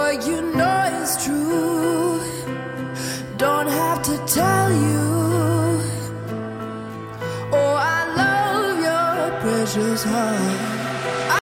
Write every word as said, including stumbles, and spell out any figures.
what you know is true. Don't have to tell you. Oh, I love your precious heart.